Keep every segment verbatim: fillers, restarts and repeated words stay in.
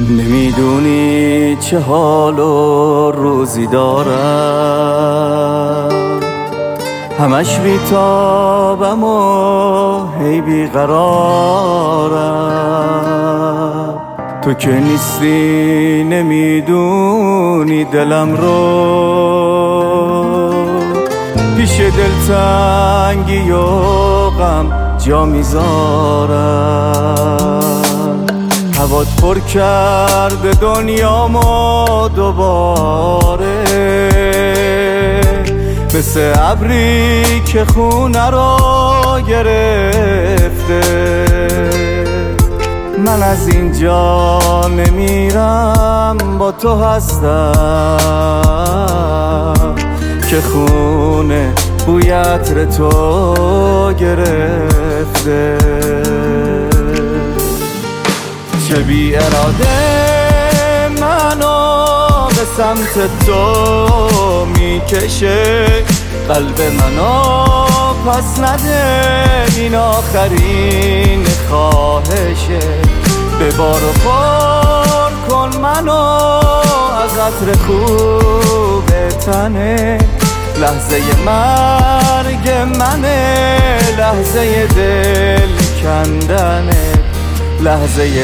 نمیدونی چه حال و روزی دارم، همش بیتابم و هی بیقرارم. تو که نیستی نمیدونی دلم رو، پیش دلتنگی و غم جا میذارم. هوات پر کرده دنیامو دوباره، مثل ابری که خونه رو گرفته. من از اینجا نمیرم، با تو هستم که خونه بوی عطر تو گرفته. چه بی اراده منو به سمت تو میکشه، قلب منو پس نده، این آخرین خواهشه. ببار و پر کن منو از عطر خوب تنه، لحظه مرگ منه، لحظه دل کندنه، لحظه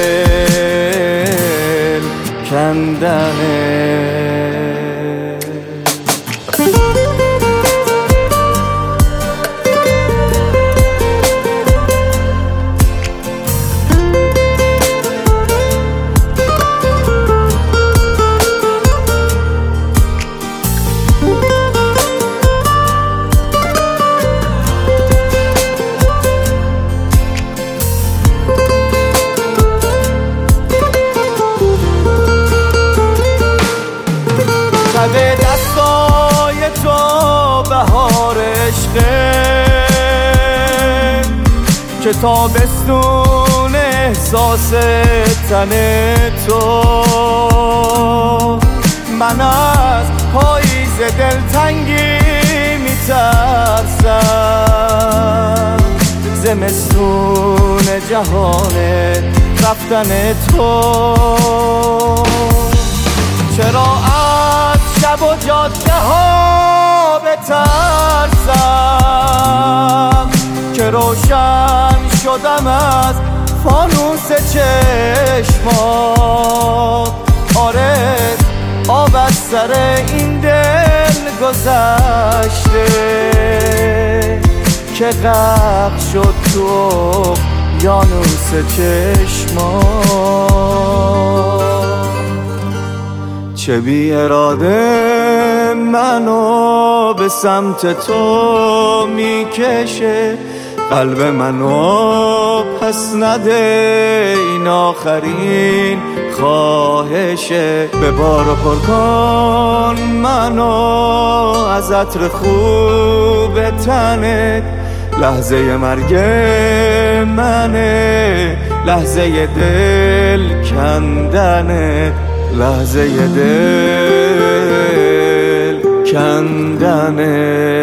دل کندنه. به دستای تو بهار عشقه، که تابستون احساس تن تو. من از پاییز دلتنگی میترسم، زمستون جهان رفتن تو. چرا شب و جاده ها بترسم، که روشن شدم از فانوس چشمات. آره آب از سر این دل گذشته، که غرق شد تو اقیانوس چشمات. چه بی اراده منو به سمت تو میکشه، قلب منو پس نده، این آخرین خواهشه. ببار و پر کن منو از عطر خوب تنت، لحظه مرگ منه، لحظه دل کندنت، لحظه دل کندنه.